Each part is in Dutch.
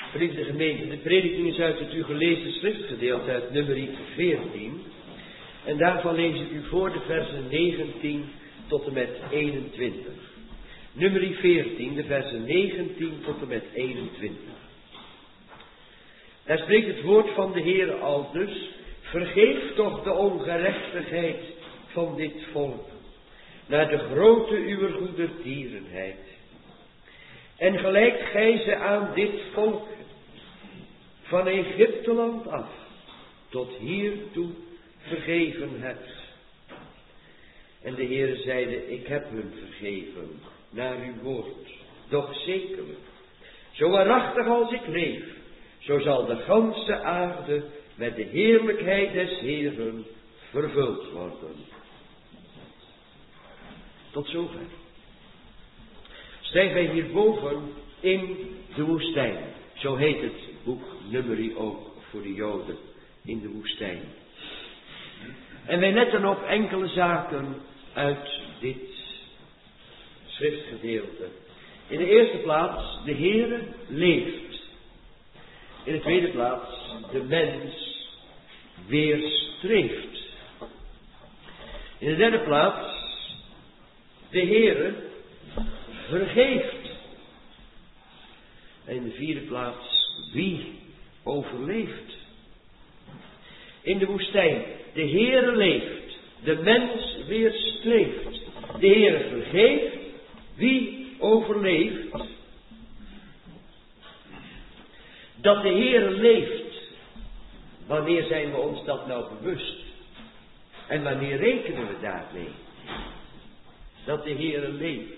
Geliefde gemeente, de prediking is uit het u gelezen schriftgedeelte uit Numeri 14. En daarvan lees ik u voor de versen 19 tot en met 21. Numeri 14, de versen 19 tot en met 21. Daar spreekt het woord van de Heer aldus: vergeef toch de ongerechtigheid van dit volk, naar de grootte uwer goedertierenheid. En gelijkt gij ze aan dit volk, van Egypteland af, tot hiertoe vergeven hebt. En de Heer zeide: ik heb hun vergeven, naar uw woord. Doch zekerlijk, zo waarachtig als ik leef, zo zal de ganse aarde met de heerlijkheid des Heeren vervuld worden. Tot zover. Zijn wij hierboven in de woestijn. Zo heet het boek Numeri ook voor de Joden, in de woestijn. En wij letten op enkele zaken uit dit schriftgedeelte. In de eerste plaats, de Heere leeft. In de tweede plaats, de mens weerstreeft. In de derde plaats, de Heere vergeeft. En in de vierde plaats, wie overleeft? In de woestijn, de Heere leeft, de mens weerstreeft. De Heere vergeeft, wie overleeft? Dat de Heere leeft, wanneer zijn we ons dat nou bewust? En wanneer rekenen we daarmee? Dat de Heere leeft.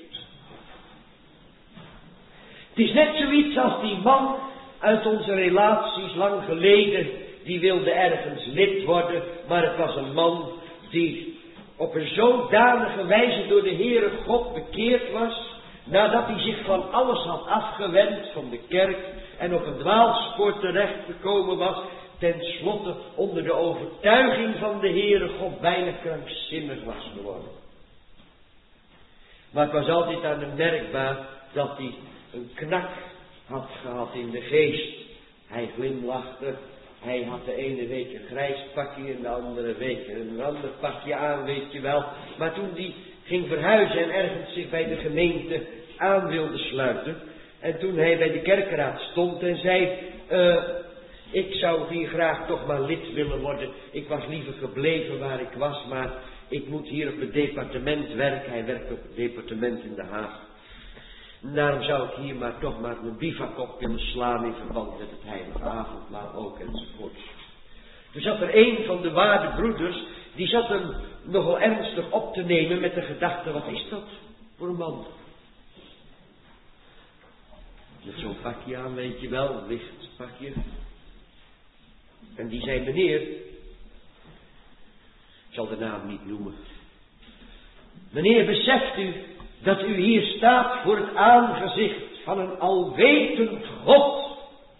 Het is net zoiets als die man uit onze relaties lang geleden, die wilde ergens lid worden, maar het was een man die op een zodanige wijze door de Heere God bekeerd was, nadat hij zich van alles had afgewend, van de kerk, en op een dwaalspoor terecht gekomen was, tenslotte onder de overtuiging van de Heere God bijna krankzinnig was geworden. Maar het was altijd aan hem merkbaar dat hij een knak had gehad in de geest. Hij glimlachte. Hij had de ene week een grijs pakje en de andere week een ander pakje aan, weet je wel. Maar toen hij ging verhuizen en ergens zich bij de gemeente aan wilde sluiten. En toen hij bij de kerkraad stond en zei: ik zou hier graag toch maar lid willen worden. Ik was liever gebleven waar ik was, maar ik moet hier op het departement werken. Hij werkt op het departement in Den Haag. En daarom zou ik hier maar toch maar mijn bivak op willen slaan in verband met het heilige avondmaal ook enzovoort. Toen zat er een van de waarde broeders, die zat hem nogal ernstig op te nemen met de gedachte: wat is dat voor een man? Met zo'n pakje aan, weet je wel, een licht pakje. En die zei: meneer, ik zal de naam niet noemen. Meneer, beseft u dat u hier staat voor het aangezicht van een alwetend God?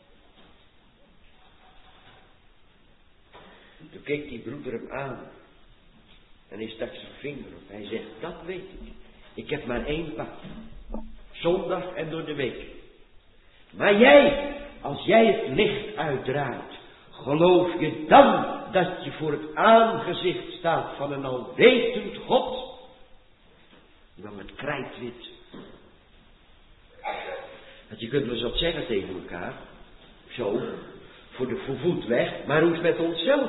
Toen keek die broeder hem aan. En hij stak zijn vinger op. Hij zegt: dat weet ik. Ik heb maar één pakje. Zondag en door de week. Maar jij, als jij het licht uitdraait, geloof je dan dat je voor het aangezicht staat van een alwetend God? Dan met krijtwit. Dat je kunt wel eens wat zeggen tegen elkaar. Zo, voor de voet weg. Maar hoe is het met onszelf?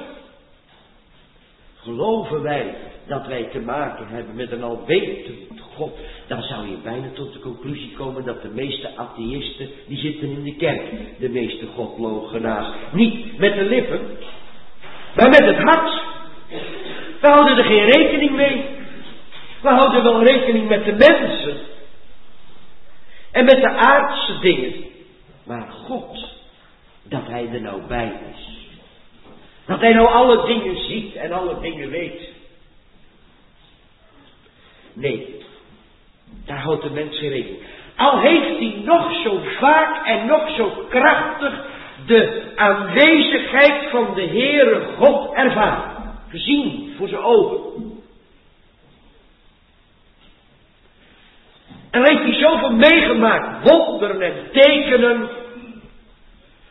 Geloven wij dat wij te maken hebben met een alwetend God? Dan zou je bijna tot de conclusie komen dat de meeste atheïsten, die zitten in de kerk. De meeste godloochenaars. Niet met de lippen, maar met het hart. We houden er geen rekening mee. We houden wel rekening met de mensen. En met de aardse dingen. Maar God, dat hij er nou bij is. Dat hij nou alle dingen ziet en alle dingen weet. Nee, daar houdt de mens geen rekening. Al heeft hij nog zo vaak en nog zo krachtig de aanwezigheid van de Heere God ervaren. Gezien voor zijn ogen. En heeft hij zoveel meegemaakt, wonderen en tekenen.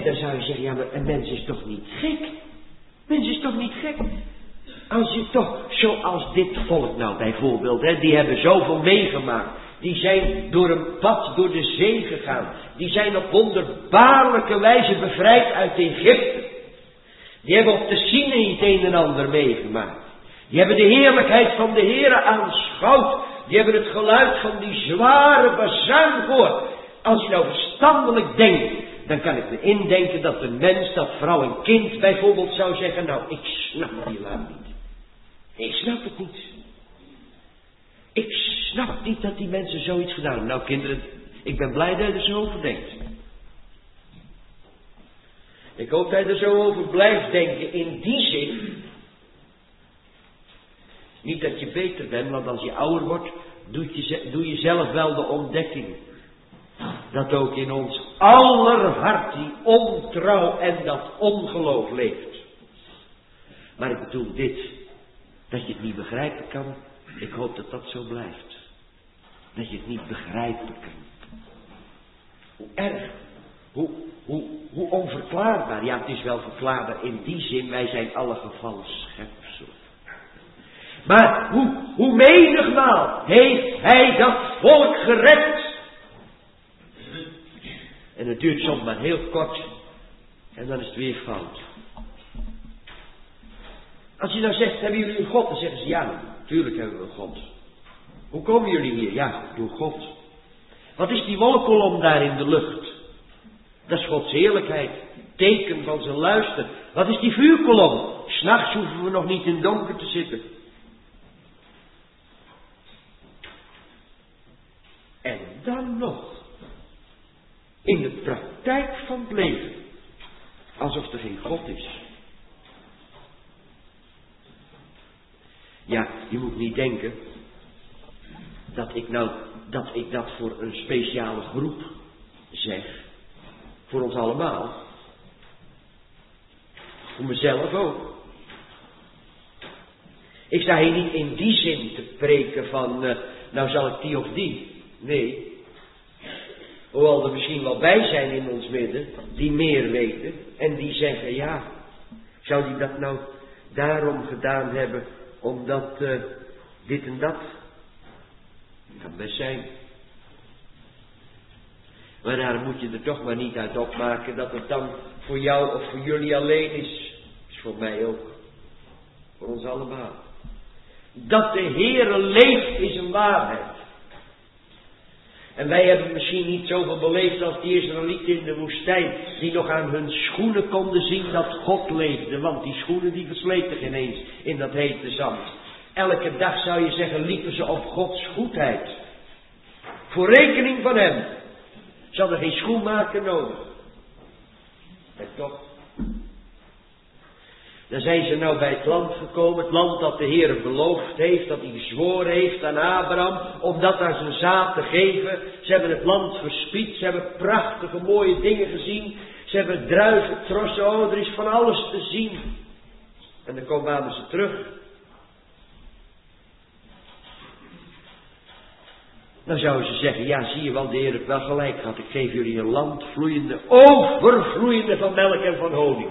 dan zou je zeggen, ja, maar een mens is toch niet gek? Mens is toch niet gek? Als je toch, zoals dit volk nou bijvoorbeeld, hè, die hebben zoveel meegemaakt. Die zijn door een pad door de zee gegaan. Die zijn op wonderbaarlijke wijze bevrijd uit Egypte. Die hebben op de Sinaï het een en ander meegemaakt. Die hebben de heerlijkheid van de Heere aanschouwd. Die hebben het geluid van die zware bazuin gehoord. Als je nou verstandelijk denkt, dan kan ik me indenken dat de mens, dat vrouw en kind bijvoorbeeld zou zeggen, nou, ik snap die lui niet. Ik snap het niet. Ik snap niet dat die mensen zoiets gedaan hebben. Nou kinderen, ik ben blij dat je er zo over denkt. Ik hoop dat je er zo over blijft denken in die zin. Niet dat je beter bent, want als je ouder wordt, doe je zelf wel de ontdekking. Dat ook in ons aller hart die ontrouw en dat ongeloof leeft. Maar ik bedoel dit, dat je het niet begrijpen kan. Ik hoop dat dat zo blijft. Dat je het niet begrijpen kan. Hoe erg. Hoe onverklaarbaar. Ja, het is wel verklaarbaar in die zin. Wij zijn alle gevallen schepselen. Maar hoe menigmaal heeft hij dat volk gered. En het duurt soms maar heel kort. En dan is het weer fout. Als je nou zegt, hebben jullie een God? Dan zeggen ze, ja, natuurlijk hebben we een God. Hoe komen jullie hier? Ja, door God. Wat is die wolkkolom daar in de lucht? Dat is Gods heerlijkheid. Teken van zijn luister. Wat is die vuurkolom? 's Nachts hoeven we nog niet in het donker te zitten. En dan nog. In de praktijk van het leven. Alsof er geen God is. Ja, je moet niet denken dat ik dat voor een speciale groep zeg. Voor ons allemaal. Voor mezelf ook. Ik sta hier niet in die zin te preken van, nou zal ik die of die. Nee. Hoewel er misschien wel bij zijn in ons midden, die meer weten. En die zeggen, ja, zou die dat nou daarom gedaan hebben, omdat dit en dat. Kan best zijn. Maar daar moet je er toch maar niet uit opmaken dat het dan voor jou of voor jullie alleen is. Is voor mij ook. Voor ons allemaal. Dat de Heere leeft is een waarheid. En wij hebben misschien niet zoveel beleefd als die Israëlieten in de woestijn. Die nog aan hun schoenen konden zien dat God leefde. Want die schoenen die versleten geen eens in dat hete zand. Elke dag zou je zeggen liepen ze op Gods goedheid. Voor rekening van hem. Ze hadden geen schoenmaker nodig. En toch. Dan zijn ze nou bij het land gekomen. Het land dat de Heer beloofd heeft. Dat hij gezworen heeft aan Abraham. Om dat aan zijn zaad te geven. Ze hebben het land verspied. Ze hebben prachtige mooie dingen gezien. Ze hebben druiven, trossen. Oh, er is van alles te zien. En dan kwamen ze terug. Dan zouden ze zeggen, ja zie je wel, de Heer heeft wel gelijk gehad. Ik geef jullie een land vloeiende, overvloeiende van melk en van honing.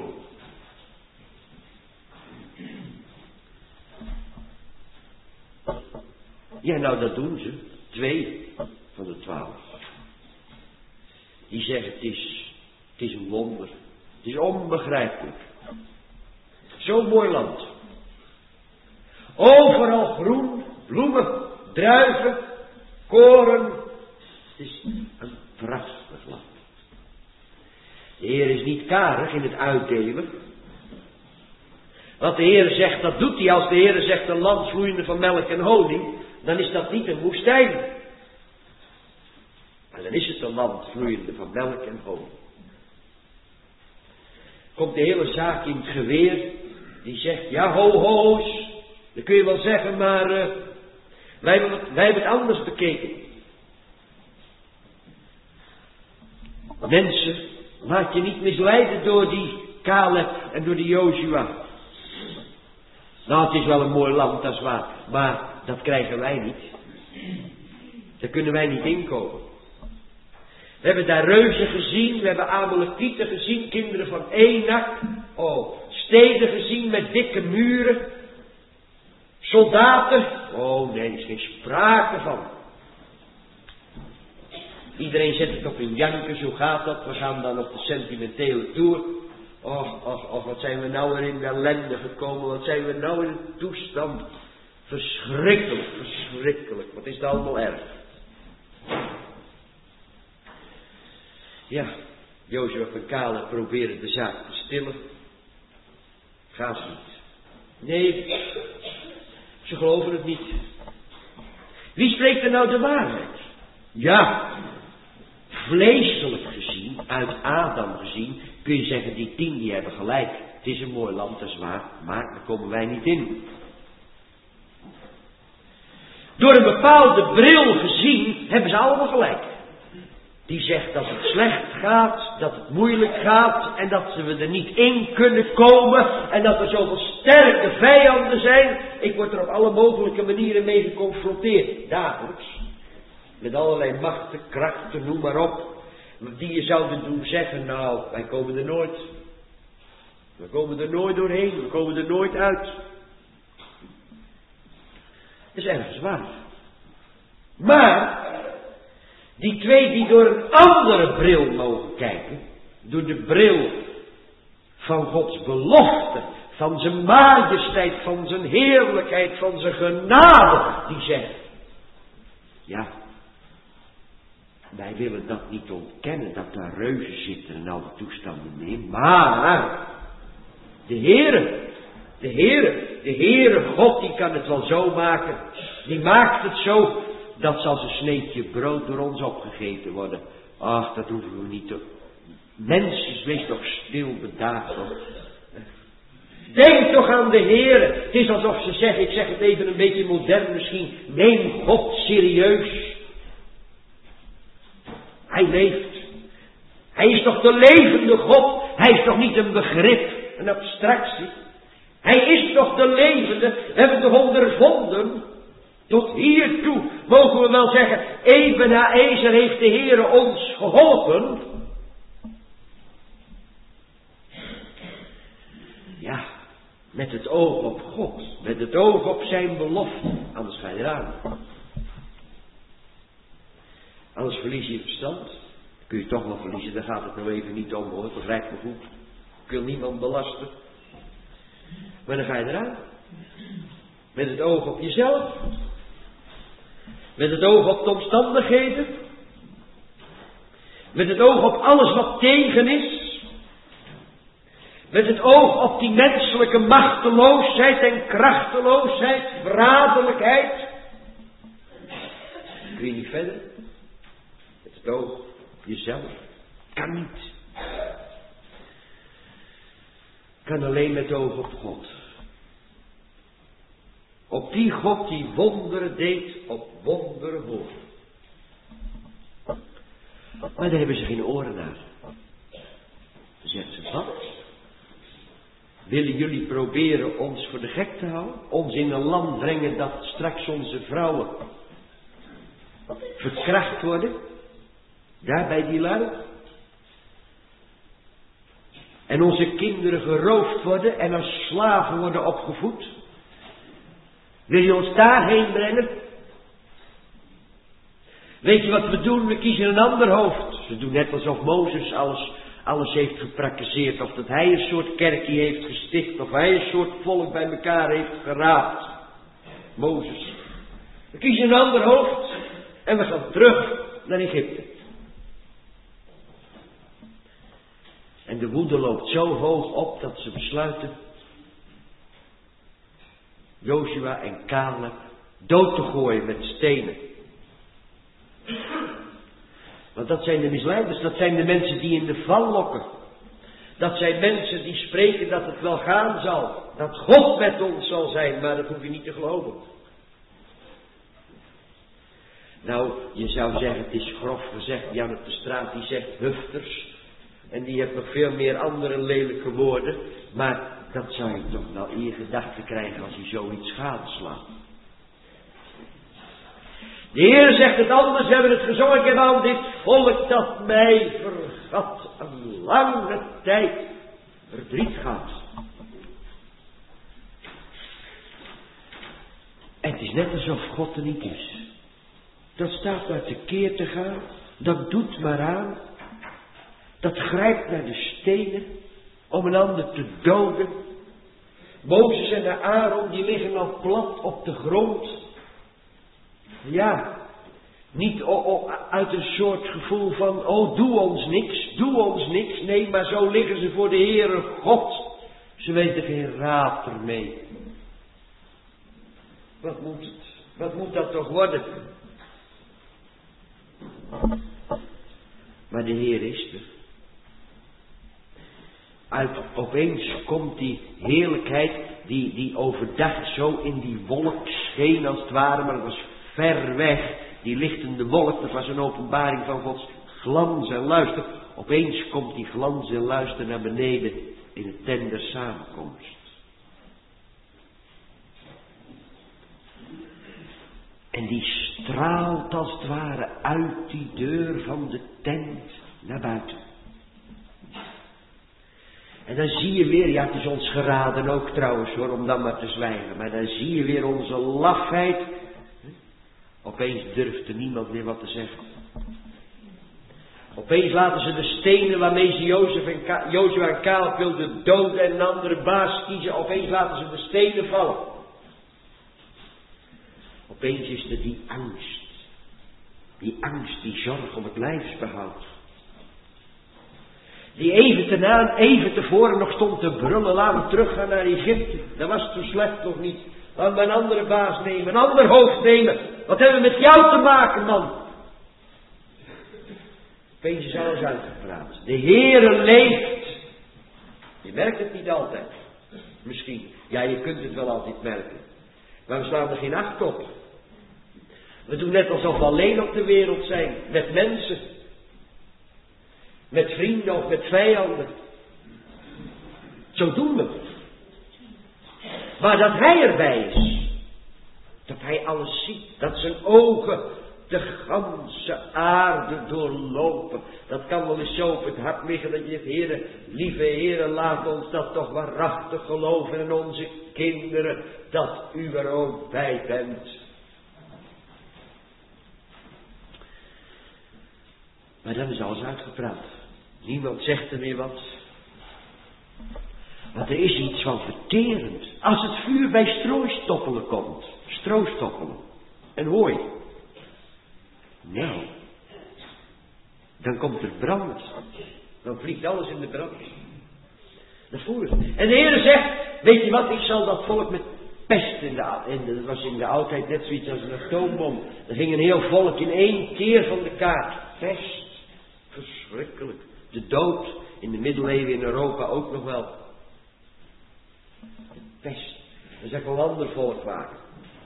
Ja, nou dat doen ze. 2 van de 12. Die zeggen, het is een wonder. Het is onbegrijpelijk. Zo'n mooi land. Overal groen, bloemen, druiven, koren. Het is een prachtig land. De Heer is niet karig in het uitdelen. Wat de Heer zegt, dat doet hij. Als de Heer zegt een land vloeiende van melk en honing, dan is dat niet een woestijn. Maar dan is het een land vloeiende van melk en honing. Komt de hele zaak in het geweer. Die zegt, ja ho's. Dat kun je wel zeggen, maar wij hebben het anders bekeken. Mensen, laat je niet misleiden door die Caleb en door die Jozua. Nou, het is wel een mooi land, dat is waar. Maar dat krijgen wij niet. Daar kunnen wij niet inkomen. We hebben daar reuzen gezien, we hebben Amalekieten gezien, kinderen van Enak. Oh, steden gezien met dikke muren. Soldaten. Oh nee, er is geen sprake van. Iedereen zet het op hun jankers, hoe gaat dat? We gaan dan op de sentimentele toer. Och, wat zijn we nou weer in de ellende gekomen, wat zijn we nou in een toestand. Verschrikkelijk, verschrikkelijk. Wat is dat allemaal erg. Ja, Jozua en Caleb proberen de zaak te stillen. Gaat niet. Nee, ze geloven het niet. Wie spreekt er nou de waarheid? Ja, vleeselijk gezien, uit Adam gezien, kun je zeggen, die 10 die hebben gelijk. Het is een mooi land, dat is waar, maar daar komen wij niet in. Door een bepaalde bril gezien, hebben ze allemaal gelijk. Die zegt dat het slecht gaat, dat het moeilijk gaat en dat we er niet in kunnen komen en dat er zoveel sterke vijanden zijn. Ik word er op alle mogelijke manieren mee geconfronteerd, dagelijks. Met allerlei machten, krachten, noem maar op. Die je zouden doen zeggen, nou, wij komen er nooit. We komen er nooit doorheen, we komen er nooit uit. Dat is ergens waar. Maar die 2 die door een andere bril mogen kijken, door de bril van Gods belofte, van zijn majesteit, van zijn heerlijkheid, van zijn genade, die zeggen, ja, wij willen dat niet ontkennen, dat daar reuzen zitten en alle toestanden mee, maar de Heere God, die kan het wel zo maken, die maakt het zo, dat zal een sneetje brood door ons opgegeten worden. Ach, dat hoeven we niet te. Mensjes, wees toch stil, bedaagd toch. Denk toch aan de Heere. Het is alsof ze zeggen, ik zeg het even een beetje modern misschien, neem God serieus. Hij leeft. Hij is toch de levende God. Hij is toch niet een begrip, een abstractie. Hij is toch de levende. We hebben toch ondervonden. Tot hiertoe mogen we wel zeggen, Ebenezer heeft de Heere ons geholpen. Ja, met het oog op God, met het oog op zijn belofte, anders ga je eraan. Anders verlies je je verstand. Kun je toch wel verliezen, daar gaat het nou even niet om hoor, begrijp me goed. Ik wil niemand belasten. Maar dan ga je eraan. Met het oog op jezelf. Met het oog op de omstandigheden. Met het oog op alles wat tegen is. Met het oog op die menselijke machteloosheid en krachteloosheid, verraderlijkheid. Kun je niet verder? Met het oog op jezelf. Kan niet. Kan alleen met het oog op God. Op die God die wonderen deed op wonderen horen. Maar daar hebben ze geen oren naar. Dan zegt ze, wat? Willen jullie proberen ons voor de gek te houden? Ons in een land brengen dat straks onze vrouwen verkracht worden? Daar bij die lui? En onze kinderen geroofd worden en als slaven worden opgevoed? Wil je ons daarheen brengen? Weet je wat we doen? We kiezen een ander hoofd. Ze doen net alsof Mozes alles heeft gepraktiseerd. Of dat hij een soort kerkje heeft gesticht. Of hij een soort volk bij elkaar heeft geraapt. Mozes. We kiezen een ander hoofd. En we gaan terug naar Egypte. En de woede loopt zo hoog op dat ze besluiten Jozua en Caleb dood te gooien met stenen. Want dat zijn de misleiders, dat zijn de mensen die in de val lokken. Dat zijn mensen die spreken dat het wel gaan zal. Dat God met ons zal zijn, maar dat hoef je niet te geloven. Nou, je zou zeggen, het is grof gezegd, Jan op de straat die zegt hufters. En die heeft nog veel meer andere lelijke woorden. Maar dat zou je toch wel in je gedachten krijgen als je zoiets gadeslaat. De Heer zegt het anders, we hebben het gezongen, ik heb aan dit volk dat mij vergat een lange tijd verdriet gehad. En het is net alsof God er niet is. Dat staat naar tekeer te gaan, dat doet maar aan, dat grijpt naar de stenen om een ander te doden. Mozes en Aaron die liggen al plat op de grond. Ja, niet uit een soort gevoel van, oh doe ons niks. Nee, maar zo liggen ze voor de Heere God. Ze weten geen raad ermee. Wat moet dat toch worden? Maar de Heer is er. Opeens komt die heerlijkheid die overdag zo in die wolk scheen als het ware, maar het was ver weg. Die lichtende wolk, dat was een openbaring van Gods glans en luister. Opeens komt die glans en luister naar beneden in het tent der samenkomst. En die straalt als het ware uit die deur van de tent naar buiten. En dan zie je weer, ja het is ons geraden ook trouwens hoor, om dan maar te zwijgen. Maar dan zie je weer onze lafheid. Opeens durft er niemand meer wat te zeggen. Opeens laten ze de stenen waarmee ze Jozua en Caleb wilden doden en een andere baas kiezen. Opeens laten ze de stenen vallen. Opeens is er die angst. Die angst, die zorg om het lijfsbehoud. Die even tevoren nog stond te brullen, laten we teruggaan naar Egypte. Dat was zo slecht nog niet. Laten we een andere baas nemen, een ander hoofd nemen. Wat hebben we met jou te maken, man? Opeens is alles uitgepraat. De Heere leeft. Je merkt het niet altijd. Misschien. Ja, je kunt het wel altijd merken. Maar we slaan er geen acht op. We doen net alsof we alleen op de wereld zijn. Met mensen. Met vrienden of met vijanden. Zo doen we. Maar dat hij erbij is. Dat hij alles ziet. Dat zijn ogen de ganse aarde doorlopen. Dat kan wel eens zo op het hart liggen dat je zegt, Heere, lieve Heere, laat ons dat toch waarachtig geloven en onze kinderen, dat u er ook bij bent. Maar dan is alles uitgepraat. Niemand zegt er meer wat. Want er is iets van verterend. Als het vuur bij stroostoppelen komt. Stroostoppelen. En hooi. Nou. Dan komt er brand. Dan vliegt alles in de brand. Dat voel je. En de Heer zegt, weet je wat, ik zal dat volk met pest dat was in de oudheid net zoiets als een atoombom. Er ging een heel volk in één keer van de kaart. Pest. Verschrikkelijk. De dood in de middeleeuwen in Europa ook nog wel. De pest. Dan zeg ik wel een ander volk waren.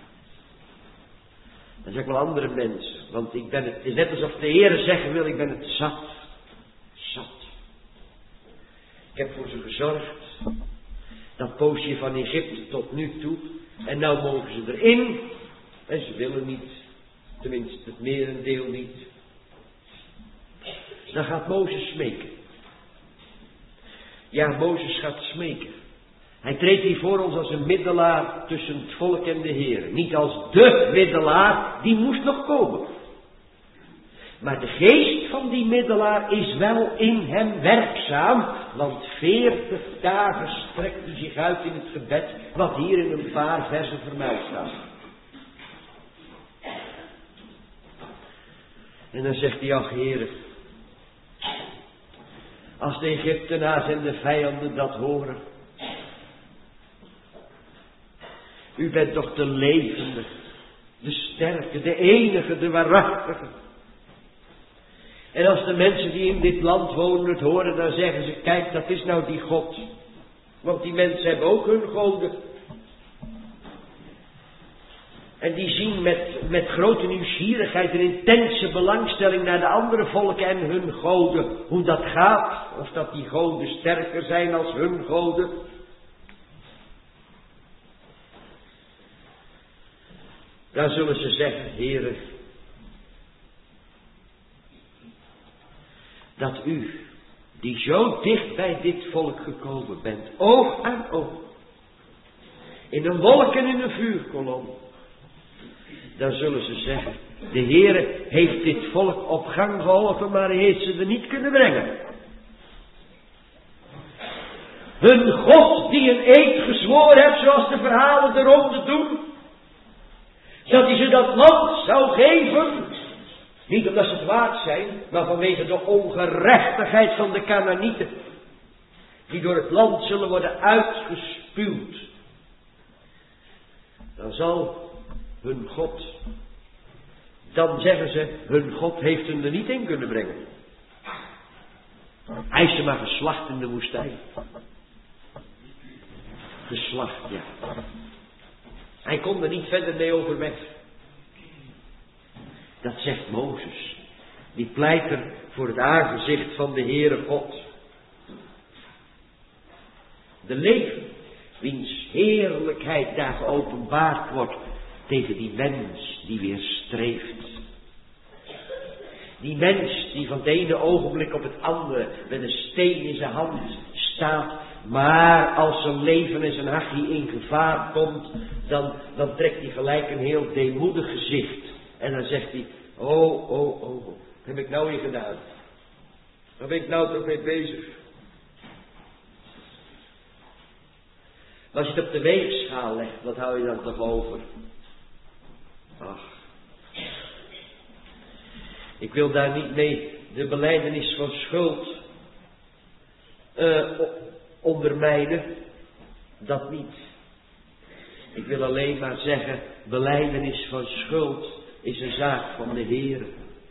Dan zeg ik wel andere mensen. Want het is net alsof de Heer zeggen wil, ik ben het zat. Zat. Ik heb voor ze gezorgd. Dat poosje van Egypte tot nu toe. En nou mogen ze erin. En ze willen niet. Tenminste het merendeel niet. Dan gaat Mozes smeken. Ja, Mozes gaat smeken. Hij treedt hier voor ons als een middelaar tussen het volk en de Heer. Niet als de middelaar, die moest nog komen. Maar de geest van die middelaar is wel in hem werkzaam. Want 40 dagen strekt hij zich uit in het gebed, wat hier in een paar versen vermeld staat. En dan zegt hij, ach Heere, als de Egyptenaars en de vijanden dat horen. U bent toch de levende, de sterke, de enige, de waarachtige. En als de mensen die in dit land wonen het horen, dan zeggen ze, kijk, dat is nou die God. Want die mensen hebben ook hun goden. En die zien met grote nieuwsgierigheid en intense belangstelling naar de andere volken en hun goden. Hoe dat gaat. Of dat die goden sterker zijn als hun goden. Dan zullen ze zeggen, Heere, dat u, die zo dicht bij dit volk gekomen bent, oog aan oog, in een wolk en in een vuurkolom, dan zullen ze zeggen, de Heere heeft dit volk op gang geholpen, maar hij heeft ze er niet kunnen brengen. Hun God die een eed gezworen heeft, zoals de verhalen de ronde doen, dat hij ze dat land zou geven, niet omdat ze het waard zijn, maar vanwege de ongerechtigheid van de Kanaanieten, die door het land zullen worden uitgespuwd. Dan zal hun God, dan zeggen ze, hun God heeft hen er niet in kunnen brengen. Hij is ze maar geslacht in de woestijn. Geslacht, ja. Hij kon er niet verder mee overweg. Dat zegt Mozes. Die pleit er voor het aangezicht van de Heere God. De leven, wiens heerlijkheid daar geopenbaard wordt tegen die mens die weer streeft. Die mens die van het ene ogenblik op het andere met een steen in zijn hand staat, maar als zijn leven en zijn hachie in gevaar komt, dan trekt hij gelijk een heel deemoedig gezicht. En dan zegt hij, oh, wat heb ik nou hier gedaan? Waar ben ik nou toch mee bezig? Maar als je het op de weegschaal legt, wat hou je dan toch over? Ach. Ik wil daar niet mee de belijdenis van schuld ondermijnen. Dat niet. Ik wil alleen maar zeggen, belijdenis van schuld is een zaak van de Heer.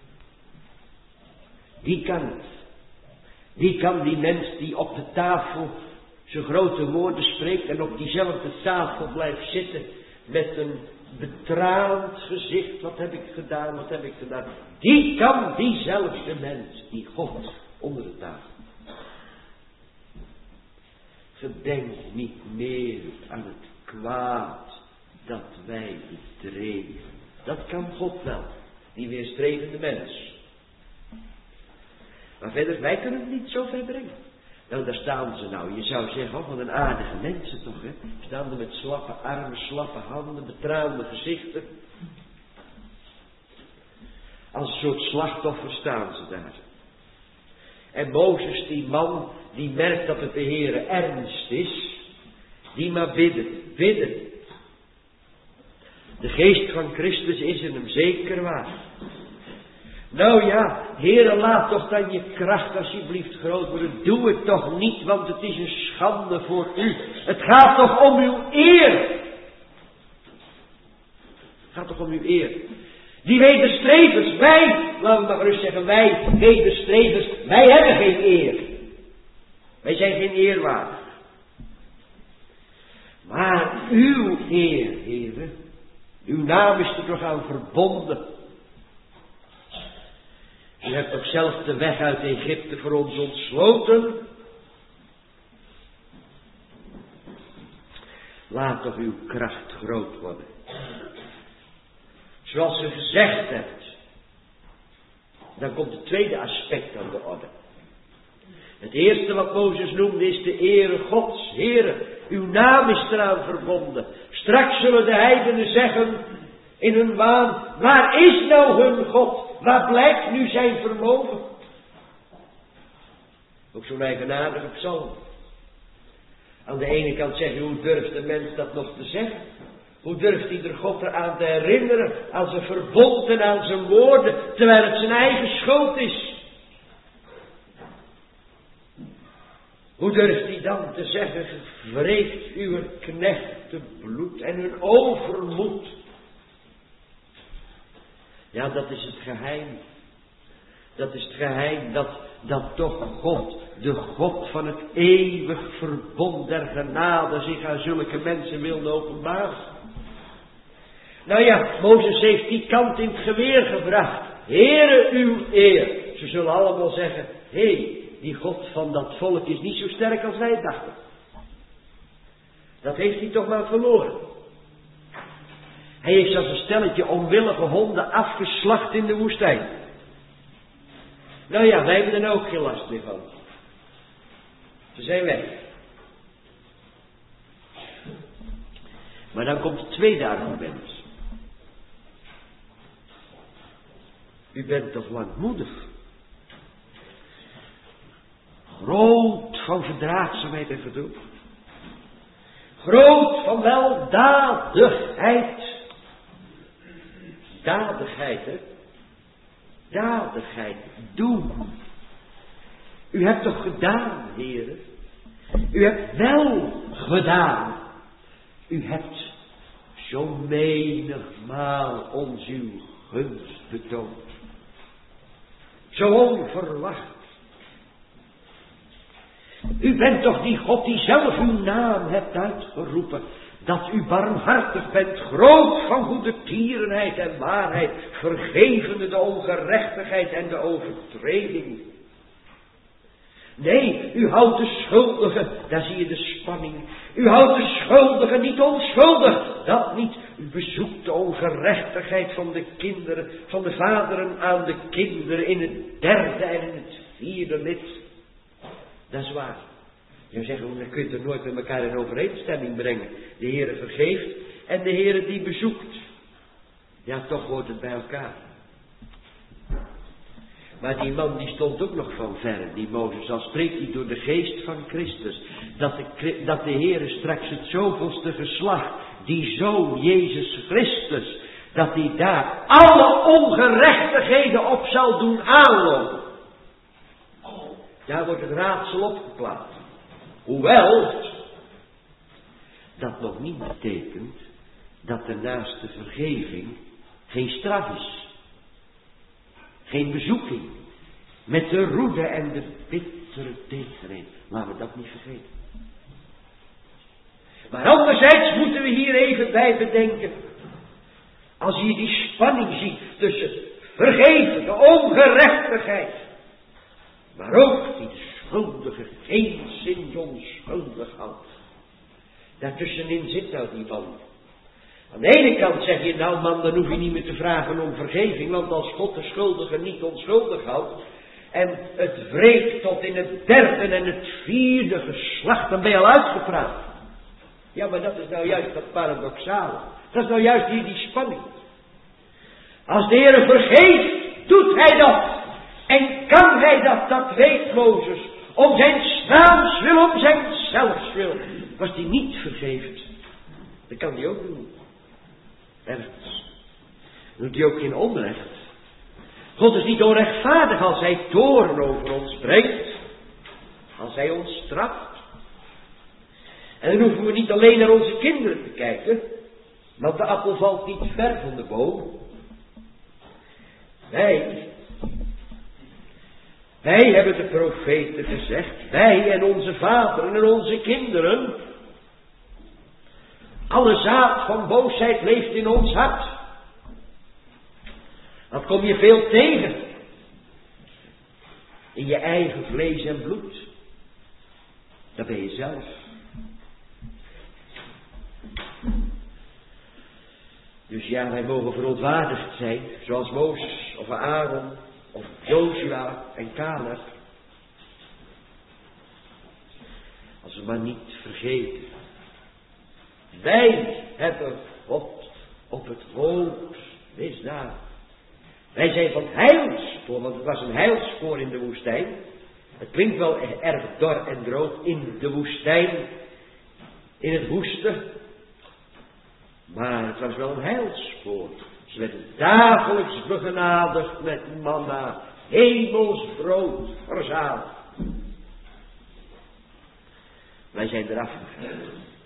Die kan het. Die kan die mens die op de tafel zijn grote woorden spreekt en op diezelfde tafel blijft zitten met een betraand gezicht. Wat heb ik gedaan, wat heb ik gedaan. Die kan diezelfde mens, die God onder de tafel. Gedenk niet meer aan het kwaad dat wij bedreven. Dat kan God wel, die weerstrevende mens. Maar verder, wij kunnen het niet zo ver brengen. Nou, daar staan ze nou. Je zou zeggen, oh, wat een aardige mensen toch, hè. Staan er met slappe armen, slappe handen, betraande gezichten. Als een soort slachtoffer staan ze daar. En Mozes, die man, die merkt dat het de Heere ernst is, die maar bidden. De geest van Christus is in hem zeker waar. Nou ja, Heere, laat toch dan je kracht alsjeblieft groot worden. Doe het toch niet, want het is een schande voor u. Het gaat toch om uw eer. Het gaat toch om uw eer. Die wederstrevers, wij, laten we maar gerust zeggen, wij wederstrevers, wij hebben geen eer. Wij zijn geen eerwaardig. Maar uw eer, Heere, uw naam is er toch aan verbonden. U hebt ook zelf de weg uit Egypte voor ons ontsloten. Laat toch uw kracht groot worden. Zoals u gezegd hebt. Dan komt het tweede aspect aan de orde. Het eerste wat Mozes noemde is de ere Gods. Heere, uw naam is eraan verbonden. Straks zullen de heidenen zeggen in hun waan, waar is nou hun God? Waar blijft nu zijn vermogen? Ook zo'n eigenaardige psalm. Aan de ene kant zeg je, hoe durft de mens dat nog te zeggen? Hoe durft hij er God eraan te herinneren, aan zijn verbond en aan zijn woorden, terwijl het zijn eigen schuld is? Hoe durft hij dan te zeggen, wreekt uw knechten bloed en hun overmoed? Ja, dat is het geheim. Dat is het geheim dat toch God, de God van het eeuwig verbond der genade, zich aan zulke mensen wilde openbaren. Nou ja, Mozes heeft die kant in het geweer gebracht. Heere, uw eer. Ze zullen allemaal zeggen, hé, die God van dat volk is niet zo sterk als wij dachten. Dat heeft hij toch maar verloren. Hij heeft als een stelletje onwillige honden afgeslacht in de woestijn. Nou ja, wij hebben er ook geen last meer van. Ze zijn weg. Maar dan komt het tweede argument. U bent toch langmoedig? Groot van verdraagzaamheid en geduld. Groot van weldadigheid. Dadigheid, hè? Dadigheid. Doen. U hebt toch gedaan, heren? U hebt wel gedaan. U hebt zo menigmaal ons uw gunst betoond. Zo onverwacht. U bent toch die God die zelf uw naam hebt uitgeroepen. Dat u barmhartig bent, groot van goede tierenheid en waarheid, vergevende de ongerechtigheid en de overtreding. Nee, u houdt de schuldigen, daar zie je de spanning. U houdt de schuldigen niet onschuldig, dat niet. U bezoekt de ongerechtigheid van de kinderen, van de vaderen aan de kinderen in het derde en in het vierde lid. Dat is waar. Je zegt, dan kun je het er nooit met elkaar in overeenstemming brengen. De Heere vergeeft en de Heere die bezoekt. Ja, toch hoort het bij elkaar. Maar die man die stond ook nog van verre, die Mozes, al spreekt hij door de geest van Christus, dat de Heere straks het zoveelste geslacht, die Zoon Jezus Christus, dat hij daar alle ongerechtigheden op zal doen aanlopen. Daar wordt het raadsel opgeplaatst. Hoewel, dat nog niet betekent dat er naast de vergeving geen straf is. Geen bezoeking. Met de roede en de bittere tegenheid. Laten we dat niet vergeten. Maar anderzijds moeten we hier even bij bedenken. Als je die spanning ziet tussen vergeven, de ongerechtigheid. Maar ook die de schuldige geen zin onschuldig houdt. Daartussenin zit nou die man. Aan de ene kant zeg je, nou man, dan hoef je niet meer te vragen om vergeving, want als God de schuldige niet onschuldig houdt, en het wreekt tot in het derde en het vierde geslacht, dan ben je al uitgepraat. Ja, maar dat is nou juist dat paradoxale. Dat is nou juist hier die spanning. Als de Heer vergeeft, doet hij dat. En kan hij dat, dat weet Mozes. Om zijn naams wil, om zijn zelfs wil. Als hij niet vergeeft, dat kan hij ook doen. Ergens. Dan doet hij ook geen onrecht. God is niet onrechtvaardig als hij toorn over ons brengt. Als hij ons straft. En dan hoeven we niet alleen naar onze kinderen te kijken. Want de appel valt niet ver van de boom. Wij hebben de profeten gezegd. Wij en onze vaderen en onze kinderen. Alle zaad van boosheid leeft in ons hart. Dat kom je veel tegen. In je eigen vlees en bloed. Dat ben je zelf. Dus ja, wij mogen verontwaardigd zijn. Zoals Mozes of Aaron of Jozua en Caleb. Als we maar niet vergeten. Wij hebben God op het hoogst misdaan. Wij zijn van heilspoor, want het was een heilspoor in de woestijn. Het klinkt wel erg dor en droog in de woestijn, in het woeste. Maar het was wel een heilspoor. Ze werden dagelijks begenadigd met manna, hemelsbrood, verzadigd. Wij zijn eraf gegaan.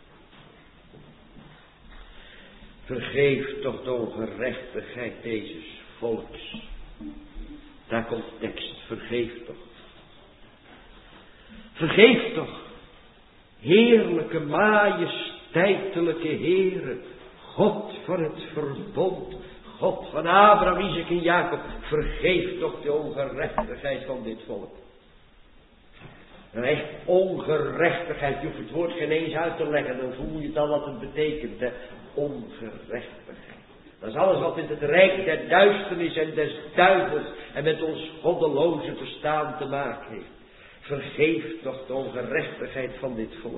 Vergeef toch de ongerechtigheid deze volks. Daar komt de tekst. Vergeef toch. Vergeef toch. Heerlijke, majesteitelijke Heere. God van het verbond. God van Abraham, Isaac en Jacob. Vergeef toch de ongerechtigheid van dit volk. Nou, echt ongerechtigheid. Je hoeft het woord geen eens uit te leggen. Dan voel je dan wat het betekent. Hè? Ongerechtigheid. Dat is alles wat in het rijk der duisternis en des duivels en met ons goddeloze bestaan te maken heeft. Vergeef toch de ongerechtigheid van dit volk.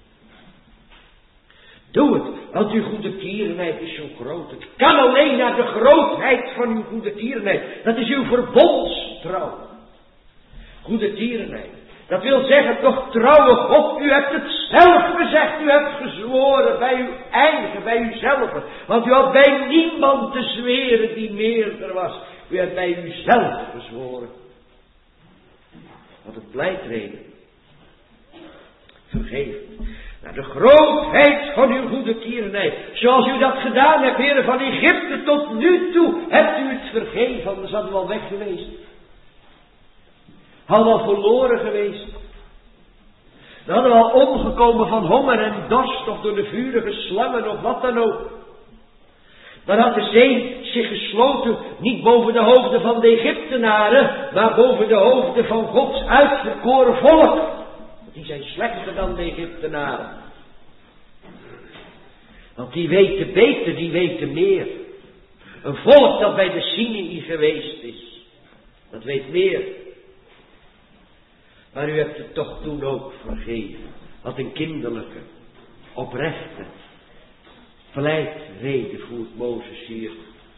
Doe het, want uw goede tierenheid is zo groot. Het kan alleen naar de grootheid van uw goede tierenheid. Dat is uw verbondstrouw. Goede tierenheid. Dat wil zeggen, toch trouwe God, u hebt het zelf gezegd, u hebt gezworen bij uw eigen, bij uzelf. Want u had bij niemand te zweren die meerder was. U hebt bij uzelf gezworen. Wat een pleitreden. Vergeef. Naar de grootheid van uw goede tierenheid. Zoals u dat gedaan hebt, heren van Egypte, tot nu toe hebt u het vergeven. Anders hadden we al weg geweest. Hadden we al verloren geweest. Dan hadden we al omgekomen van honger en dorst, of door de vurige slangen, of wat dan ook. Dan had de zee zich gesloten, niet boven de hoofden van de Egyptenaren, maar boven de hoofden van Gods uitverkoren volk. Want die zijn slechter dan de Egyptenaren. Want die weten beter, die weten meer. Een volk dat bij de Sinaï geweest is, dat weet meer. Maar u hebt het toch toen ook vergeven. Wat een kinderlijke, oprechte, pleitrede voert Mozes hier.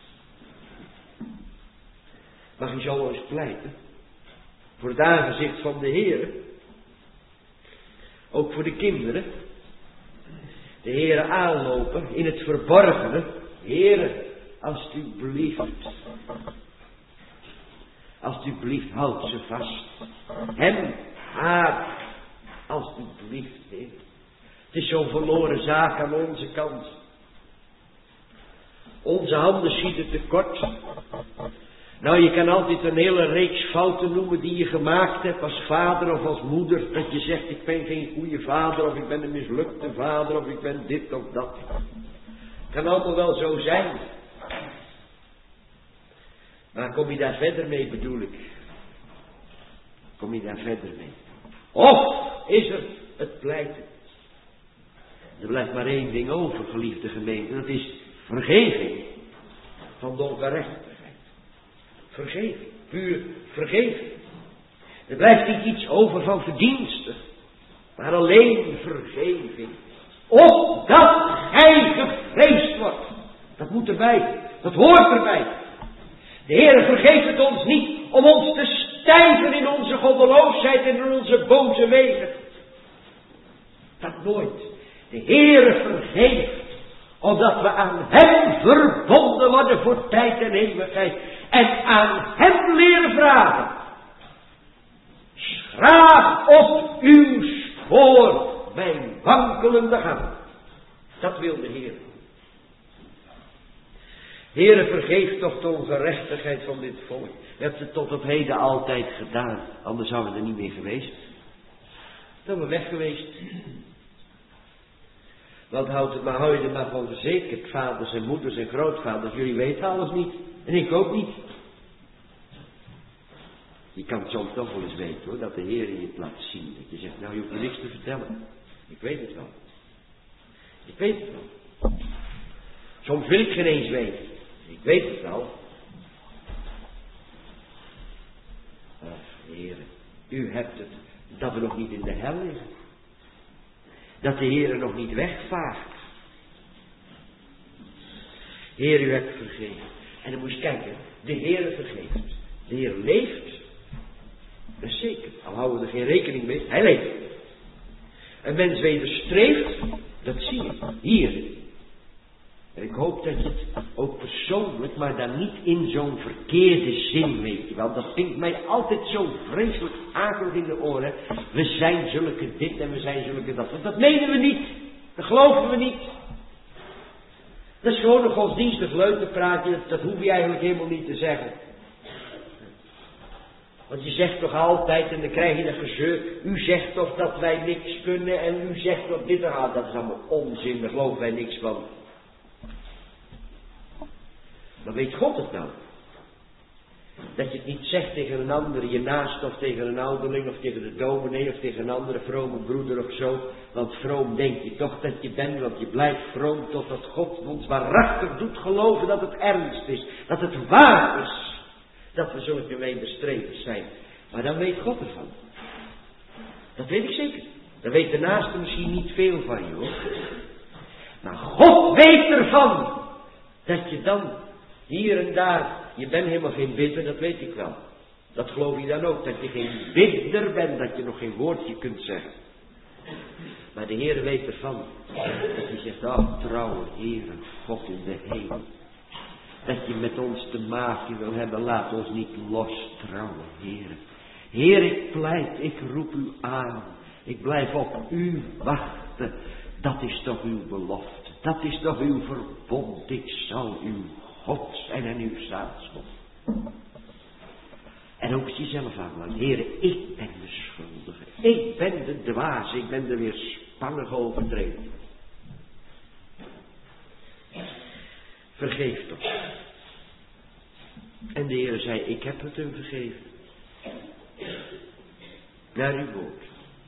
Mag u zo eens pleiten? Voor het aangezicht van de Heer. Ook voor de kinderen. De Heer aanlopen in het verborgene. Heer, alstublieft. Alstublieft, houd ze vast. Hem, haar, alstublieft, Heer. Het is zo'n verloren zaak aan onze kant. Onze handen schieten tekort. Nou, je kan altijd een hele reeks fouten noemen die je gemaakt hebt als vader of als moeder. Dat je zegt, ik ben geen goede vader, of ik ben een mislukte vader, of ik ben dit of dat. Kan allemaal wel zo zijn. Maar kom je daar verder mee, bedoel ik? Kom je daar verder mee? Of is er het pleiten? Er blijft maar één ding over, geliefde gemeente. Dat is vergeving van de ongerechtigheid. Vergeving, puur vergeving. Er blijft niet iets over van verdiensten, maar alleen vergeving. Opdat gij gevreesd wordt. Dat moet erbij, dat hoort erbij. De Heer vergeeft het ons niet om ons te stijven in onze goddeloosheid en in onze boze wegen. Dat nooit. De Heer vergeeft omdat we aan Hem verbonden worden voor tijd en eeuwigheid. En aan Hem leren vragen. Schraap op uw spoor mijn wankelende gang. Dat wil de Heer. Heere, vergeef toch de ongerechtigheid van dit volk. Je hebt het tot op heden altijd gedaan. Anders zouden we er niet meer geweest. Dan zijn we weg geweest. Want hou je er maar van verzekerd, vaders en moeders en grootvaders. Jullie weten alles niet. En ik ook niet. Je kan het soms toch wel eens weten hoor, dat de Heer je het laat zien. Dat je zegt, nou je hoeft me niks te vertellen. Ik weet het wel. Ik weet het wel. Soms wil ik geen eens weten. Ik weet het wel. Ach, Heer, u hebt het, dat we nog niet in de hel liggen. Dat de Heer nog niet wegvaagt. Heer, u hebt vergeven. En dan moet je kijken, de Heer vergeeft. De Heer leeft. Dat is zeker, al houden we er geen rekening mee. Hij leeft. Een mens wederstreeft, dat zie je hier. En ik hoop dat je het ook persoonlijk, maar dan niet in zo'n verkeerde zin weet. Want dat vindt mij altijd zo vreselijk akelig in de oren. We zijn zulke dit en we zijn zulke dat. Want dat menen we niet. Dat geloven we niet. Dat is gewoon een godsdienstig leugenpraatje. Dat hoef je eigenlijk helemaal niet te zeggen. Want je zegt toch altijd, en dan krijg je dat gezeur. U zegt toch dat wij niks kunnen en u zegt toch dit en dat. Dat is allemaal onzin, daar geloven wij niks van. Maar weet God het nou? Dat je het niet zegt tegen een ander, je naast of tegen een ouderling of tegen de dominee of tegen een andere vrome broeder of zo. Want vroom denk je toch dat je bent, want je blijft vroom totdat God ons waarachtig doet geloven dat het ernst is. Dat het waar is. dat we zulke wederstrevers zijn. Maar dan weet God ervan. Dat weet ik zeker. Daar weet de naaste misschien niet veel van je hoor. Maar God weet ervan. Dat je dan hier en daar, je bent helemaal geen bidder, dat weet ik wel. Dat geloof je dan ook, dat je geen bidder bent, dat je nog geen woordje kunt zeggen. Maar de Heer weet ervan. Dat hij zegt, trouwe Heere, God in de hemel. Dat je met ons te maken wil hebben, laat ons niet los, trouwe Heere. Heer, ik pleit, ik roep u aan. Ik blijf op u wachten. Dat is toch uw belofte. Dat is toch uw verbond. Ik zal uw God zijn en uw staatsgod. En ook jezelf aanbelangt. Heer, ik ben de schuldige. Ik ben de dwaas. Ik ben de weerspannige overtreder. Vergeef toch. En de Heer zei, ik heb het hem vergeven. Naar uw woord.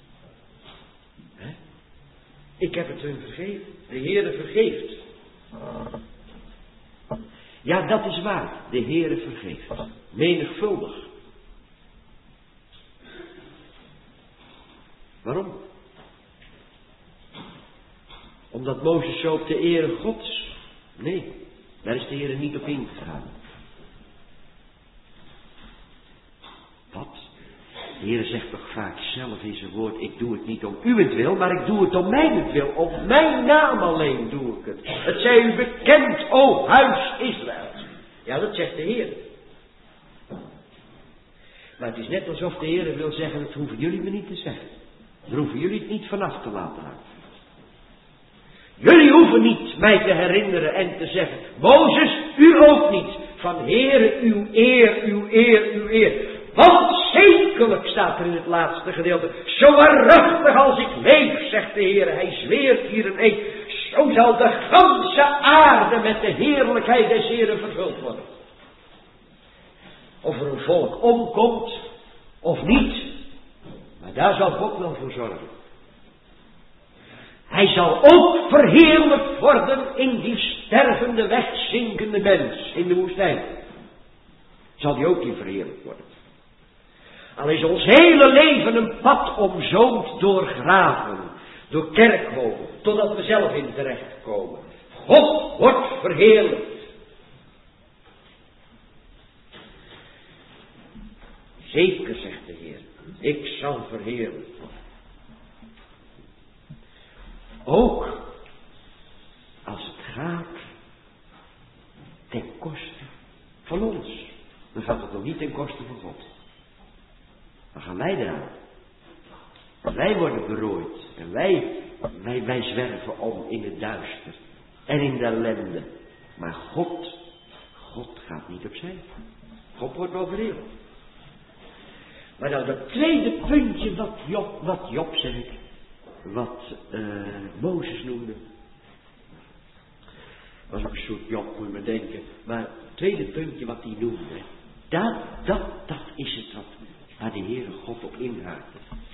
Ik heb het hun vergeven. De Heere vergeeft. Ja, dat is waar. De Heere vergeeft. Menigvuldig. Waarom? Omdat Mozes zo op de ere Gods. Nee, daar is de Heere niet op ingegaan. Wat? De Heer zegt toch vaak zelf in zijn woord, ik doe het niet om uwentwil, maar ik doe het om mijnentwil. Op mijn naam alleen doe ik het. Het zij u bekend, o huis Israël. Ja, dat zegt de Heer. Maar het is net alsof de Heer wil zeggen, dat hoeven jullie me niet te zeggen. Daar hoeven jullie het niet vanaf te laten hangen. Jullie hoeven niet mij te herinneren en te zeggen, Mozes, u ook niet. Van Heere, uw eer, uw eer, uw eer. Want zekerlijk staat er in het laatste gedeelte, zo waarachtig als ik leef, zegt de Heer, hij zweert hier een eed, zo zal de ganse aarde met de heerlijkheid des Heeren vervuld worden. Of er een volk omkomt, of niet, maar daar zal God wel voor zorgen. Hij zal ook verheerlijkt worden in die stervende, wegzinkende mens in de woestijn. Zal die ook in verheerlijkt worden. Al is ons hele leven een pad omzoomd door graven, door kerkhoven, totdat we zelf in terechtkomen. God wordt verheerlijkt. Zeker, zegt de Heer, ik zal verheerlijkt worden. Ook als het gaat ten koste van ons. Dan gaat het nog niet ten koste van God. Dan gaan wij eraan. Wij worden berooid. En wij zwerven om in het duister. En in de ellende. Maar God gaat niet opzij. God wordt wel verheerlijkt. Maar nou dat tweede puntje wat Job zeg ik. Wat Mozes noemde. Was ook een soort Job, moet je maar denken. Maar het tweede puntje wat hij noemde. Dat is het wat waar de Heere God op inhaakte.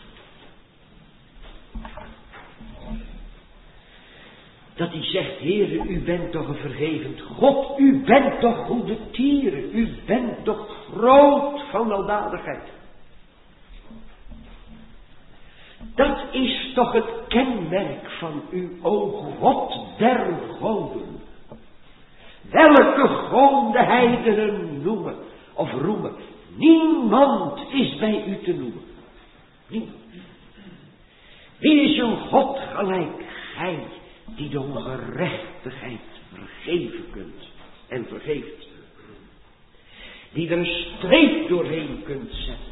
Dat hij zegt, Heere, u bent toch een vergevend God. U bent toch goede tieren. U bent toch groot van weldadigheid. Dat is toch het kenmerk van u, o God der goden. Welke God de heidenen noemen of roemen. Niemand is bij u te noemen. Niemand. Wie is een God gelijk gij, die de ongerechtigheid vergeven kunt en vergeeft. Die er een streep doorheen kunt zetten.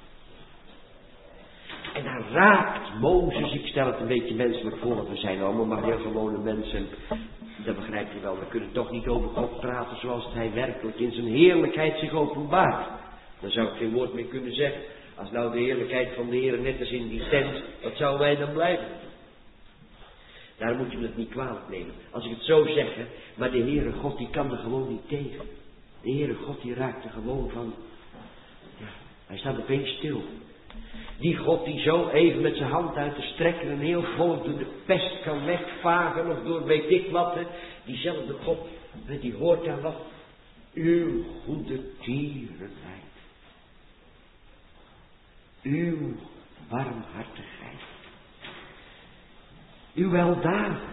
En daar raakt Mozes, ik stel het een beetje menselijk voor, want we zijn allemaal maar heel gewone mensen. Dat begrijp je wel, we kunnen toch niet over God praten zoals hij werkelijk in zijn heerlijkheid zich openbaart. Dan zou ik geen woord meer kunnen zeggen. Als nou de heerlijkheid van de Heer net als in die tent, wat zouden wij dan blijven? Daar moet je het niet kwalijk nemen. Als ik het zo zeg, hè, maar de Heere God die kan er gewoon niet tegen. De Heere God die raakt er gewoon van, ja, hij staat opeens stil. Die God die zo even met zijn hand uit te strekken een heel volk door de pest kan wegvagen of door weet ik wat. Hè. Diezelfde God, die hoort daar wat. uw goede tierenheid, uw barmhartigheid, uw weldadigheid.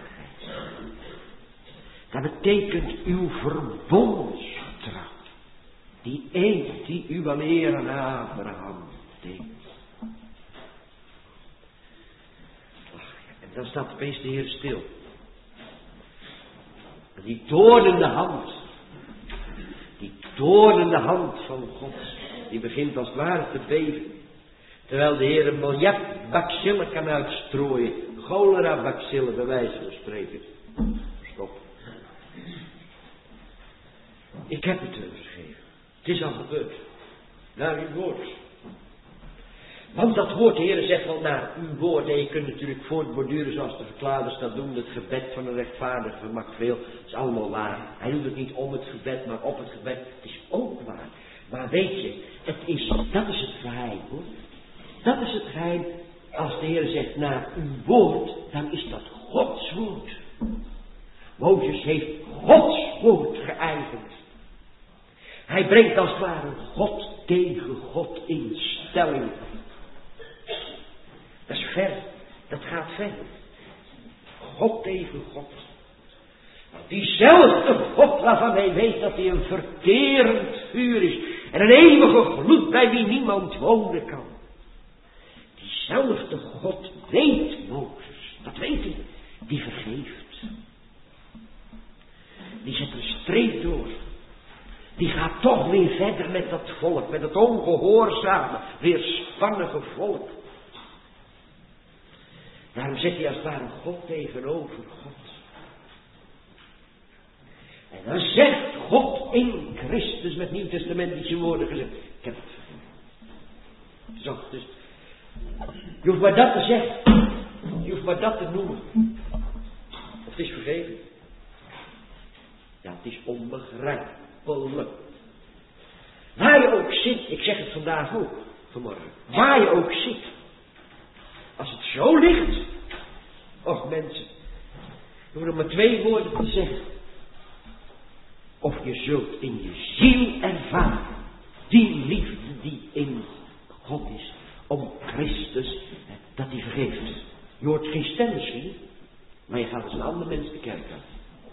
Dat betekent uw verbondstrouw, die eed die u wel eer aan Abraham deed. En dan staat opeens de Heer stil. En die toornende hand van God, die begint als het ware te beven. Terwijl de Heer een miljard bacillen kan uitstrooien. Cholera bacillen, bij wijze van spreken. Stop. Ik heb het vergeven. Het is al gebeurd. Naar uw woord. Want dat woord, de Heer zegt wel naar uw woord. En je kunt natuurlijk voortborduren zoals de verklaarders dat doen. Het gebed van een rechtvaardige maakt veel. Dat is allemaal waar. Hij doet het niet om het gebed, maar op het gebed. Het is ook waar. Maar weet je, dat is het geheim hoor. Dat is het geheim. Als de Heer zegt naar uw woord, dan is dat Gods woord. Mozes heeft Gods woord geëigend. Hij brengt als het ware God tegen God in stelling. Dat is ver. Dat gaat ver. God tegen God. Diezelfde God waarvan hij weet dat hij een verterend vuur is. En een eeuwige gloed bij wie niemand wonen kan. Diezelfde God weet Mozes. Dat weet hij. Die vergeeft. Die zet een streep door. Die gaat toch weer verder met dat volk. Met het ongehoorzame, weerspannige volk. Daarom zet hij als het ware God tegenover God. En dan zegt God in Christus met nieuwtestamentische woorden gezegd. Ik heb het vergeven. Zo, dus. Je hoeft maar dat te zeggen. Je hoeft maar dat te noemen. Of het is vergeven. Ja, het is onbegrijpelijk. Waar je ook zit, ik zeg het vandaag ook, vanmorgen. Waar je ook zit. Als het zo ligt. Och mensen. Je hoeft er maar 2 woorden te zeggen. Of je zult in je ziel ervaren. Die liefde die in God is. Om Christus. Dat hij vergeeft. Je hoort geen stem misschien. Maar je gaat als een ander mens de kerk uit.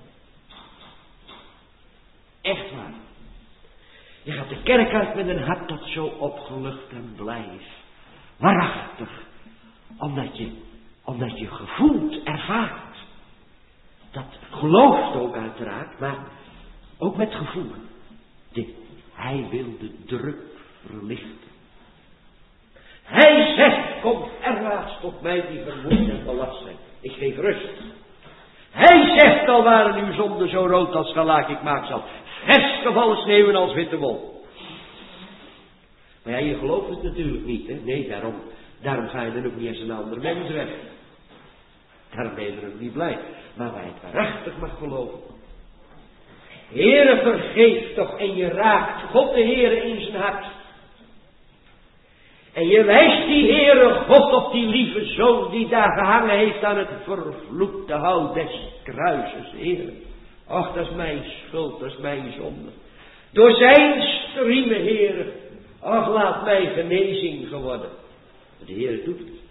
Echt waar. Je gaat de kerk uit met een hart dat zo opgelucht en blij is. Waarachtig. Omdat je gevoelt, ervaart. Dat gelooft ook uiteraard, maar ook met gevoel. Hij wil de druk verlichten. Hij zegt, kom erwaarts tot mij die vermoeid en belast zijn. Ik geef rust. Hij zegt, al waren uw zonden zo rood als scharlaak, ik maak zal vers gevallen sneeuwen als witte wol. Maar ja, je gelooft het natuurlijk niet, hè? Nee, daarom ga je dan ook niet als een andere mens weg. Daarom ben je er ook niet blij. Maar waar je het waarachtig mag geloven. Heere, vergeef toch en je raakt God de Heere in zijn hart. En je wijst die Heere God op die lieve zoon die daar gehangen heeft aan het vervloekte hout des kruises, Heere. Ach, dat is mijn schuld, dat is mijn zonde. Door zijn striemen, Heere. Ach, laat mij genezing geworden. De Heere doet het.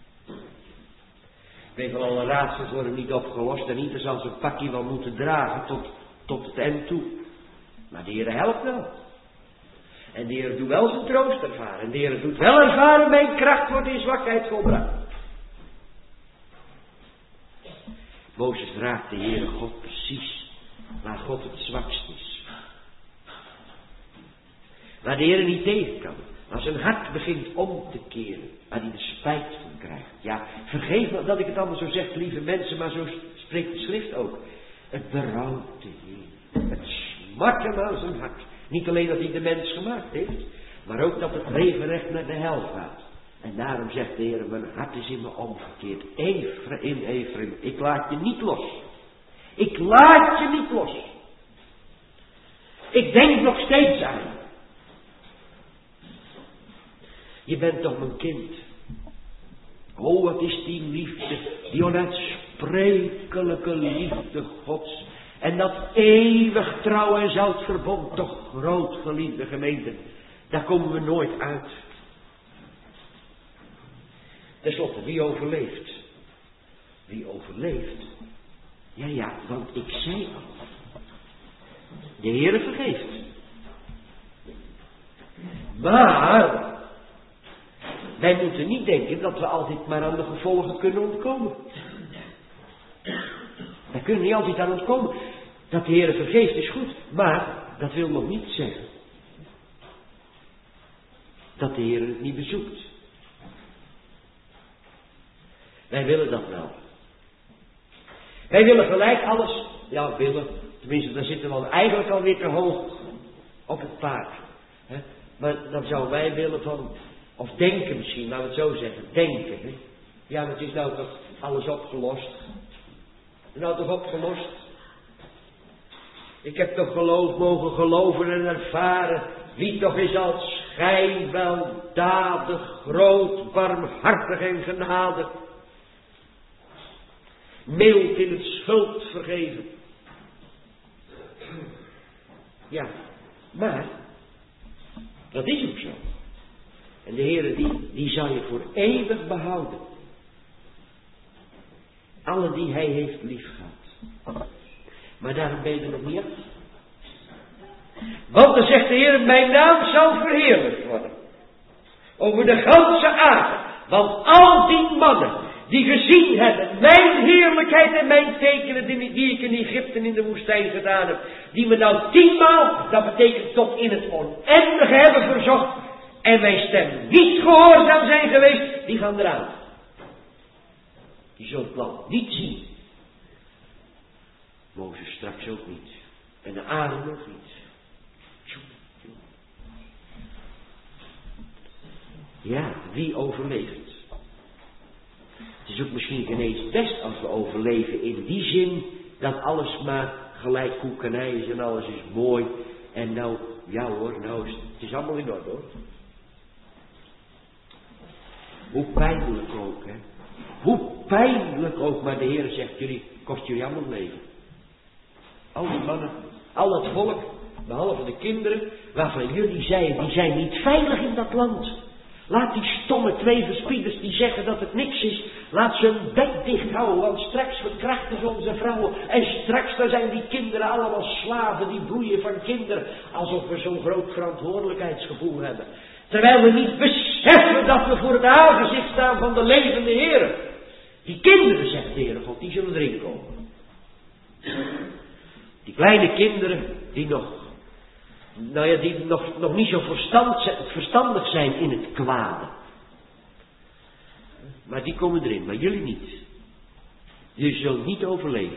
Ik weet wel, alle raadsels worden niet opgelost en ieder zal zijn pakje wel moeten dragen tot het eind toe. Maar de Heere helpt wel. En de Heer doet wel zijn troost ervaren. En de Heer doet wel ervaren, mijn kracht wordt in zwakheid volbracht. Mozes raakt de Heere God precies waar God het zwakst is. Waar de Heer niet tegen kan. Als zijn hart begint om te keren. Waar hij de spijt van krijgt. Ja, vergeef me dat ik het allemaal zo zeg, lieve mensen. Maar zo spreekt de schrift ook. Het berouwt de Heer. Het smart hem aan zijn hart. Niet alleen dat hij de mens gemaakt heeft. Maar ook dat het regelrecht naar de hel gaat. En daarom zegt de Heer, mijn hart is in me omgekeerd. Ephraim, ik laat je niet los. Ik laat je niet los. Ik denk nog steeds aan je. Je bent toch mijn kind. Oh, wat is die liefde, die onuitsprekelijke liefde Gods. En dat eeuwig trouw en zout verbond, toch groot geliefde gemeente, daar komen we nooit uit. Ten slotte, wie overleeft? Wie overleeft? Ja, want ik zei al, de Heere vergeeft. Maar wij moeten niet denken dat we altijd maar aan de gevolgen kunnen ontkomen. Wij kunnen niet altijd aan ontkomen. Dat de Heere vergeeft is goed, maar dat wil nog niet zeggen dat de Heere het niet bezoekt. Wij willen dat wel. Wij willen gelijk alles, tenminste daar zitten we eigenlijk alweer te hoog op het paard. Hè? Maar dan zouden wij willen of denken misschien, laten we het zo zeggen, denken. Hè? Ja, maar het is nou toch alles opgelost. Nou toch opgelost? Ik heb toch mogen geloven en ervaren, wie toch is als gij weldadig, groot, barmhartig en genadig, mild in het schuld vergeven. Ja, maar dat is ook zo. En de Heere die zal je voor eeuwig behouden. Alle die hij heeft lief gehad. Maar daarom ben je er nog niet af. Want dan zegt de Heer, mijn naam zal verheerlijkt worden. Over de ganse aarde. Want al die mannen die gezien hebben mijn heerlijkheid en mijn tekenen die ik in Egypte in de woestijn gedaan heb. Die me nou 10-maal, dat betekent tot in het oneindige hebben verzocht. En mijn stem niet gehoorzaam zijn geweest, die gaan eruit. Die zullen het land niet zien. Mozes straks ook niet. En de Aaron ook niet. Ja, wie overleeft? Het is ook misschien geen eens best als we overleven in die zin dat alles maar gelijk koekenij is en alles is mooi. En nou, ja hoor, nou het is allemaal in orde hoor. Hoe pijnlijk ook, hè. Hoe pijnlijk ook, maar de Heer zegt, kost jullie allemaal leven. Al die mannen, al het volk, behalve de kinderen, waarvan jullie zeiden, die zijn niet veilig in dat land. Laat die stomme twee verspieders die zeggen dat het niks is, laat ze hun bek dicht houden, want straks verkrachten ze onze vrouwen. En straks dan zijn die kinderen allemaal slaven, die bloeien van kinderen, alsof we zo'n groot verantwoordelijkheidsgevoel hebben. Terwijl we niet beseffen dat we voor het aangezicht staan van de levende Heer. Die kinderen, zegt de Heere God, die zullen erin komen. Die kleine kinderen die nog niet zo verstandig zijn in het kwade. Maar die komen erin, maar jullie niet. Jullie zullen niet overleven.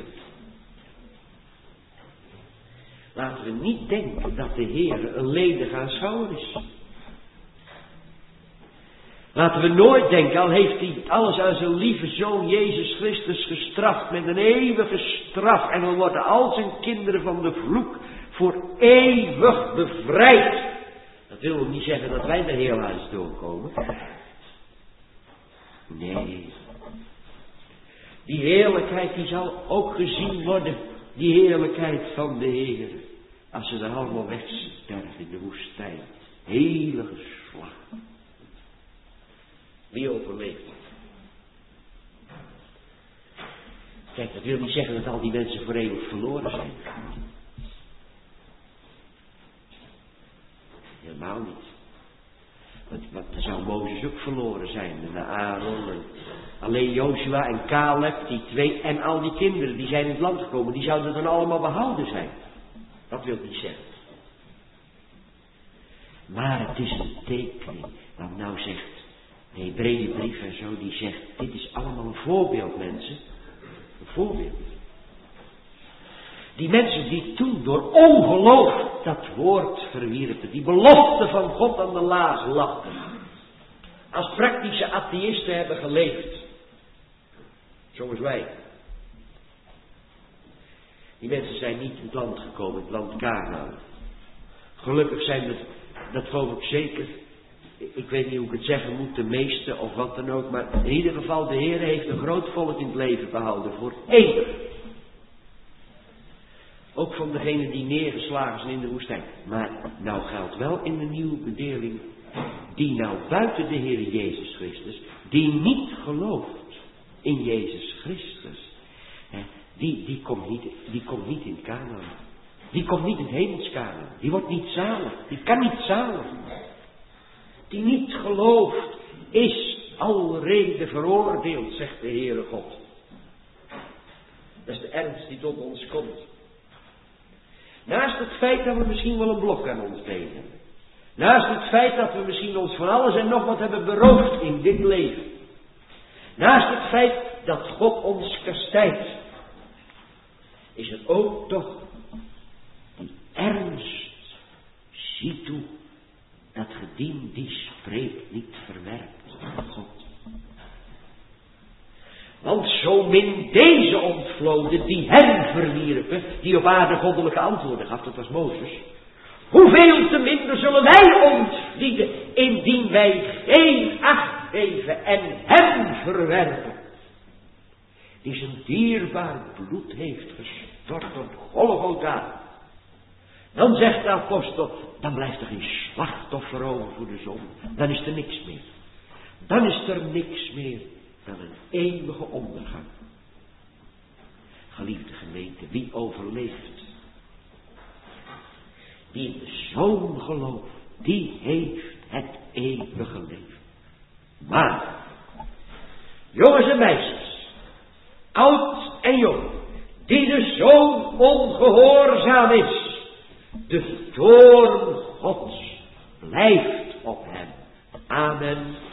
Laten we niet denken dat de Heer een ledige aanschouwer is. Laten we nooit denken, al heeft hij alles aan zijn lieve Zoon Jezus Christus gestraft met een eeuwige straf. En dan worden al zijn kinderen van de vloek voor eeuwig bevrijd. Dat wil niet zeggen dat wij er heel huis doorkomen. Nee. Die heerlijkheid die zal ook gezien worden. Die heerlijkheid van de Heer. Als ze er allemaal wegsterven in de woestijn. Heilige slag. Wie overleeft het? Kijk, dat wil niet zeggen dat al die mensen voor eeuwig verloren zijn. Helemaal niet. Want dan zou Mozes ook verloren zijn. En de Aaron. En alleen Jozua en Caleb, die twee. En al die kinderen die zijn in het land gekomen. Die zouden dan allemaal behouden zijn. Dat wil niet zeggen. Maar het is een tekening. Wat nou zegt de Hebreeënbrief en zo. Die zegt, dit is allemaal een voorbeeld, mensen. Een voorbeeld. Die mensen die toen door ongeloof dat woord verwierpen. Die belofte van God aan de laars lapten. Als praktische atheïsten hebben geleefd. Zoals wij. Die mensen zijn niet in het land gekomen, het land Kanaan. Gelukkig zijn dat geloof ik zeker. Ik weet niet hoe ik het zeggen moet, de meeste of wat dan ook. Maar in ieder geval, de Heer heeft een groot volk in het leven behouden. Voor eeuwig. van degenen die neergeslagen zijn in de woestijn. Maar nou geldt wel in de nieuwe bedeling, die nou buiten de Heer Jezus Christus, die niet gelooft in Jezus Christus, die komt niet in Kanaan. Die komt niet in het hemels Kanaan. Die wordt niet zalig. Die kan niet zalig. Die niet gelooft, is alrede veroordeeld, zegt de Heere God. Dat is de ernst die tot ons komt. Naast het feit dat we misschien wel een blok aan ons been hebben. Naast het feit dat we misschien ons van alles en nog wat hebben beroofd in dit leven. Naast het feit dat God ons kastijdt. Is er ook toch die ernst. Zie toe dat gedien die spreekt niet verwerpt aan God. Want zo min deze ontvloden die hen verwierpen, die op aarde goddelijke antwoorden gaf, dat was Mozes. Hoeveel te minder zullen wij ontvlieden, indien wij geen acht geven en hem verwerpen. Die zijn dierbaar bloed heeft gestort op Golgotha. Dan zegt de apostel, dan blijft er geen slachtoffer over voor de zonde. Dan is er niks meer. Dan is er niks meer dan een eeuwige ondergang. Geliefde gemeente, wie overleeft? Die in de Zoon gelooft, die heeft het eeuwige leven. Maar, jongens en meisjes, oud en jong, die de Zoon ongehoorzaam is, de toorn Gods blijft op hem. Amen.